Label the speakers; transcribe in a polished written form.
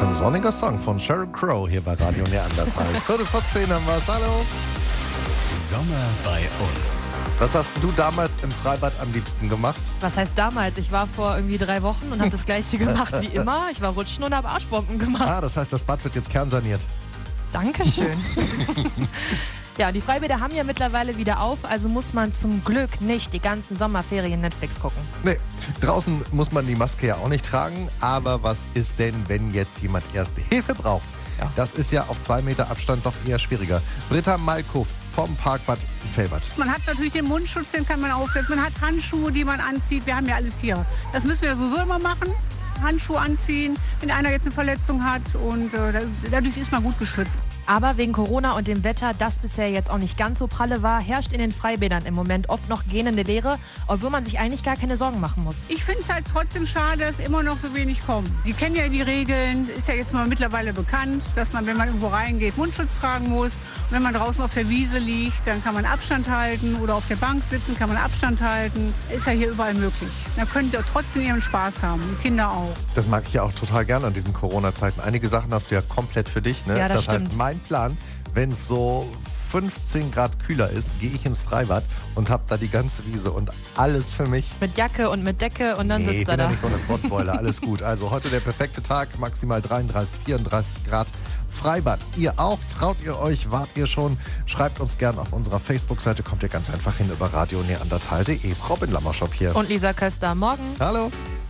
Speaker 1: für ein sonniger Song von Sheryl Crow hier bei Radio Neandertal. 10:15 haben wir es. Hallo.
Speaker 2: Sommer bei uns.
Speaker 1: Was hast du damals im Freibad am liebsten gemacht?
Speaker 3: Was heißt damals? Ich war vor irgendwie 3 Wochen und habe das Gleiche gemacht wie immer. Ich war rutschen und habe Arschbomben gemacht.
Speaker 1: Ah, das heißt, das Bad wird jetzt kernsaniert.
Speaker 3: Dankeschön. Ja, die Freibäder haben ja mittlerweile wieder auf, also muss man zum Glück nicht die ganzen Sommerferien Netflix gucken.
Speaker 1: Nee, draußen muss man die Maske ja auch nicht tragen. Aber was ist denn, wenn jetzt jemand erste Hilfe braucht?
Speaker 3: Ja.
Speaker 1: Das ist ja auf 2 Meter Abstand doch eher schwieriger. Britta Malkow vom Parkbad Velbert.
Speaker 4: Man hat natürlich den Mundschutz, den kann man aufsetzen. Man hat Handschuhe, die man anzieht. Wir haben ja alles hier. Das müssen wir sowieso immer machen. Handschuhe anziehen, wenn einer jetzt eine Verletzung hat. Und dadurch ist man gut geschützt.
Speaker 3: Aber wegen Corona und dem Wetter, das bisher jetzt auch nicht ganz so pralle war, herrscht in den Freibädern im Moment oft noch gähnende Leere, obwohl man sich eigentlich gar keine Sorgen machen muss.
Speaker 4: Ich finde es halt trotzdem schade, dass immer noch so wenig kommen. Die kennen ja die Regeln, ist ja jetzt mal mittlerweile bekannt, dass man, wenn man irgendwo reingeht, Mundschutz tragen muss. Und wenn man draußen auf der Wiese liegt, dann kann man Abstand halten oder auf der Bank sitzen, kann man Abstand halten. Ist ja hier überall möglich. Da könnt ihr trotzdem ihren Spaß haben, die Kinder auch.
Speaker 1: Das mag ich ja auch total gern an diesen Corona-Zeiten. Einige Sachen hast du ja komplett für dich. Ne?
Speaker 3: Ja, das
Speaker 1: heißt,
Speaker 3: stimmt.
Speaker 1: mein Plan, wenn es so 15 Grad kühler ist, gehe ich ins Freibad und habe da die ganze Wiese und alles für mich.
Speaker 3: Mit Jacke und mit Decke und dann
Speaker 1: Nee, ich
Speaker 3: sitzt
Speaker 1: bin
Speaker 3: er
Speaker 1: ja
Speaker 3: da.
Speaker 1: nicht so eine Frostbeule, alles gut. Also heute der perfekte Tag, maximal 33, 34 Grad. Freibad, ihr auch? Traut ihr euch? Wart ihr schon? Schreibt uns gern auf unserer Facebook-Seite, kommt ihr ganz einfach hin über radioneandertal.de. Robin Lammerschop hier.
Speaker 3: Und Lisa Köster, morgen.
Speaker 1: Hallo.